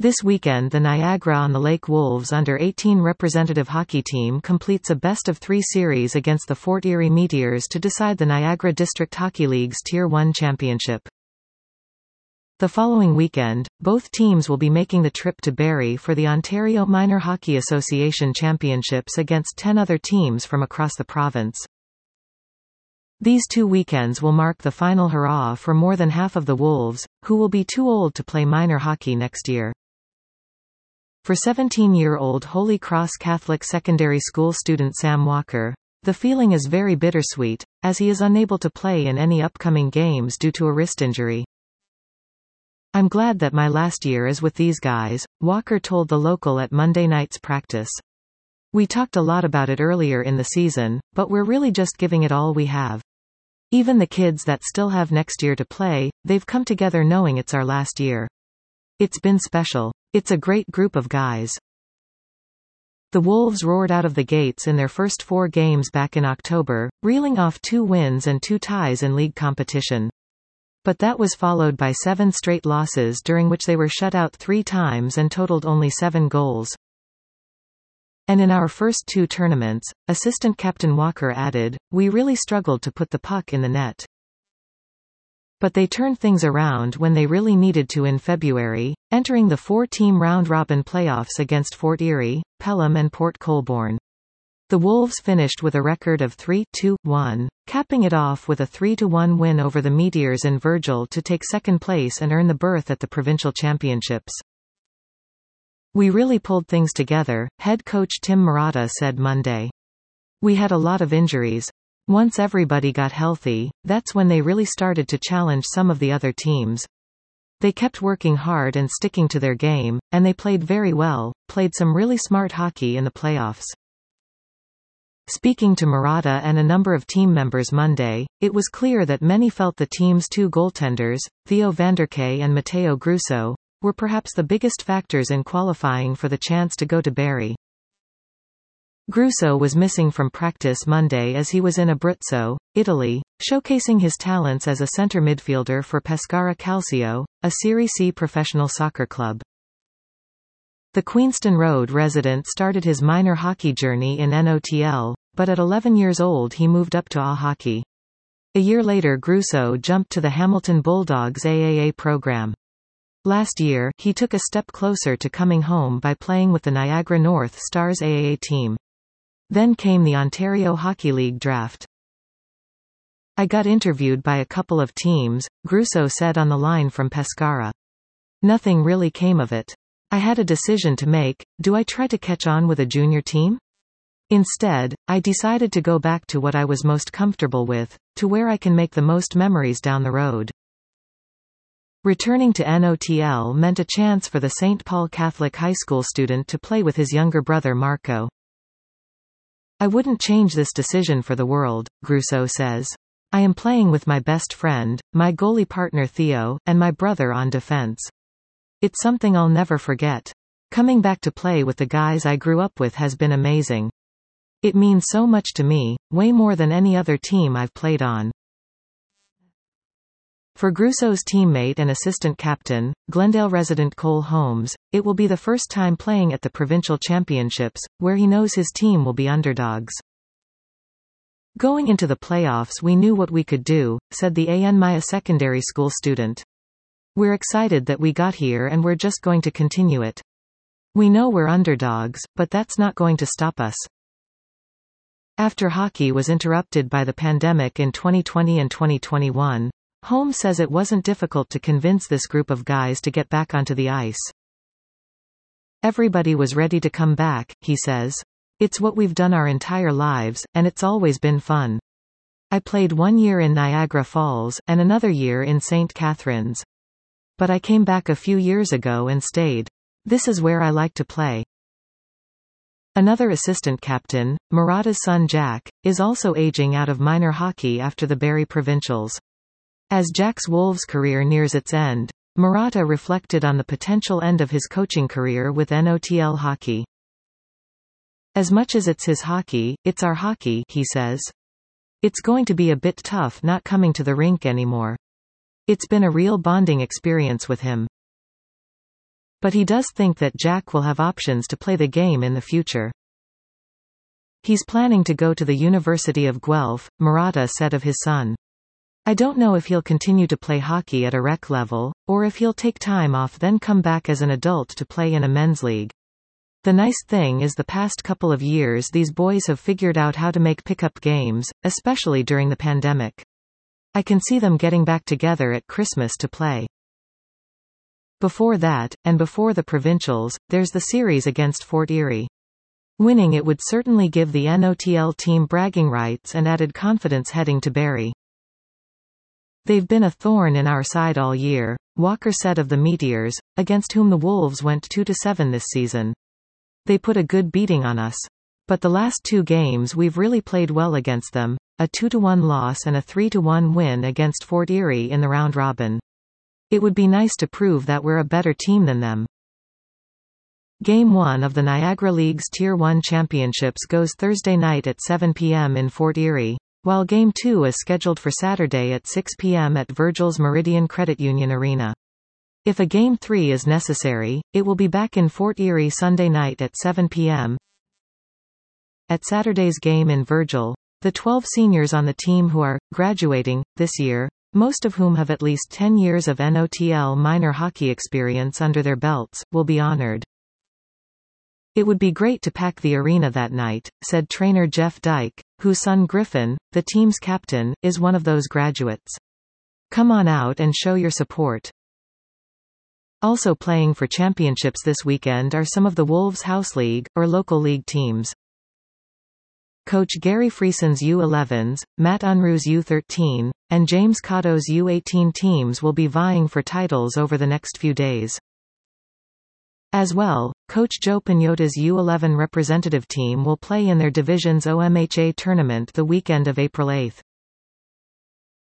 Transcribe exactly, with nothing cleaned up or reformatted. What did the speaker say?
This weekend the Niagara-on-the-Lake Wolves under eighteen representative hockey team completes a best-of-three series against the Fort Erie Meteors to decide the Niagara District Hockey League's Tier one championship. The following weekend, both teams will be making the trip to Barrie for the Ontario Minor Hockey Association Championships against ten other teams from across the province. These two weekends will mark the final hurrah for more than half of the Wolves, who will be too old to play minor hockey next year. For seventeen-year-old Holy Cross Catholic Secondary School student Sam Walker, the feeling is very bittersweet, as he is unable to play in any upcoming games due to a wrist injury. "I'm glad that my last year is with these guys," Walker told The Local at Monday night's practice. "We talked a lot about it earlier in the season, but we're really just giving it all we have. Even the kids that still have next year to play, they've come together knowing it's our last year. It's been special. It's a great group of guys." The Wolves roared out of the gates in their first four games back in October, reeling off two wins and two ties in league competition. But that was followed by seven straight losses during which they were shut out three times and totaled only seven goals. "And in our first two tournaments," assistant captain Walker added, "we really struggled to put the puck in the net. But they turned things around when they really needed to in February, entering the four-team round-robin playoffs against Fort Erie, Pelham and Port Colborne. The Wolves finished with a record of three two one, capping it off with a three to one win over the Meteors in Virgil to take second place and earn the berth at the provincial championships. We really pulled things together," head coach Tim Murata said Monday. "We had a lot of injuries. Once everybody got healthy, that's when they really started to challenge some of the other teams. They kept working hard and sticking to their game, and they played very well, played some really smart hockey in the playoffs." Speaking to Murata and a number of team members Monday, it was clear that many felt the team's two goaltenders, Theo Vanderkay and Matteo Grusso, were perhaps the biggest factors in qualifying for the chance to go to Barrie. Grusso was missing from practice Monday as he was in Abruzzo, Italy, showcasing his talents as a center midfielder for Pescara Calcio, a Serie C professional soccer club. The Queenston Road resident started his minor hockey journey in N O T L, but at eleven years old he moved up to A hockey. A year later Grusso jumped to the Hamilton Bulldogs A A A program. Last year, he took a step closer to coming home by playing with the Niagara North Stars A A A team. Then came the Ontario Hockey League draft. "I got interviewed by a couple of teams," Grusso said on the line from Pescara. "Nothing really came of it. I had a decision to make: do I try to catch on with a junior team? Instead, I decided to go back to what I was most comfortable with, to where I can make the most memories down the road." Returning to N O T L meant a chance for the Saint Paul Catholic High School student to play with his younger brother Marco. "I wouldn't change this decision for the world," Grusso says. "I am playing with my best friend, my goalie partner Theo, and my brother on defense. It's something I'll never forget. Coming back to play with the guys I grew up with has been amazing. It means so much to me, way more than any other team I've played on." For Grusso's teammate and assistant captain, Glendale resident Cole Holmes, it will be the first time playing at the provincial championships, where he knows his team will be underdogs. "Going into the playoffs we knew what we could do," said the A N Maya secondary school student. "We're excited that we got here and we're just going to continue it. We know we're underdogs, but that's not going to stop us." After hockey was interrupted by the pandemic in twenty twenty and twenty twenty-one, Holmes says it wasn't difficult to convince this group of guys to get back onto the ice. "Everybody was ready to come back," he says. "It's what we've done our entire lives, and it's always been fun. I played one year in Niagara Falls, and another year in Saint Catharines. But I came back a few years ago and stayed. This is where I like to play." Another assistant captain, Murata's son Jack, is also aging out of minor hockey after the Barrie Provincials. As Jack's Wolves career nears its end, Murata reflected on the potential end of his coaching career with N O T L hockey. "As much as it's his hockey, it's our hockey," he says. "It's going to be a bit tough not coming to the rink anymore. It's been a real bonding experience with him." But he does think that Jack will have options to play the game in the future. He's planning to go to the University of Guelph, Murata said of his son. I don't know if he'll continue to play hockey at a rec level, or if he'll take time off then come back as an adult to play in a men's league. The nice thing is the past couple of years these boys have figured out how to make pickup games, especially during the pandemic. I can see them getting back together at Christmas to play. Before that, and before the provincials, there's the series against Fort Erie. Winning it would certainly give the N O T L team bragging rights and added confidence heading to Barrie. They've been a thorn in our side all year, Walker said of the Meteors, against whom the Wolves went two to seven this season. They put a good beating on us. But the last two games we've really played well against them, a two to one loss and a three to one win against Fort Erie in the round robin. It would be nice to prove that we're a better team than them. Game one of the Niagara League's Tier one Championships goes Thursday night at seven p m in Fort Erie, while Game two is scheduled for Saturday at six p m at Virgil's Meridian Credit Union Arena. If a Game three is necessary, it will be back in Fort Erie Sunday night at seven p m At Saturday's game in Virgil, the twelve seniors on the team who are graduating this year, most of whom have at least ten years of N O T L minor hockey experience under their belts, will be honored. It would be great to pack the arena that night, said trainer Jeff Dyke, whose son Griffin, the team's captain, is one of those graduates. Come on out and show your support. Also playing for championships this weekend are some of the Wolves' House League, or local league teams. Coach Gary Frieson's U elevens, Matt Unruh's U thirteen, and James Cotto's U eighteen teams will be vying for titles over the next few days. As well, Coach Joe Pagnotta's U eleven representative team will play in their division's O M H A tournament the weekend of April eighth.